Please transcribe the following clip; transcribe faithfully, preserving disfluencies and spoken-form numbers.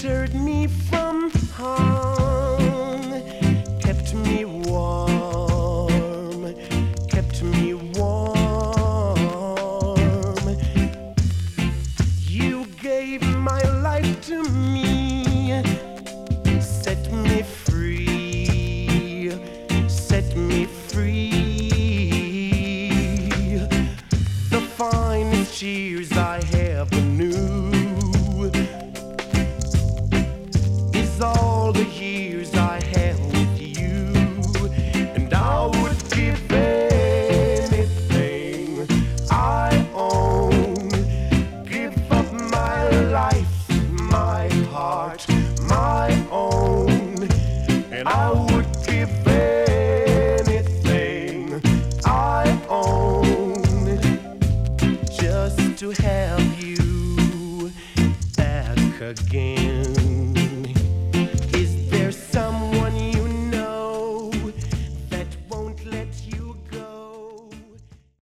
sheltered me from harm, kept me warm, kept me warm. You gave my life to me, set me free, set me free. The finest years I ever knew is all the years I had with you, and I would give anything I own, give up my life, my heart, my own, and I would give anything I own just to have you back again.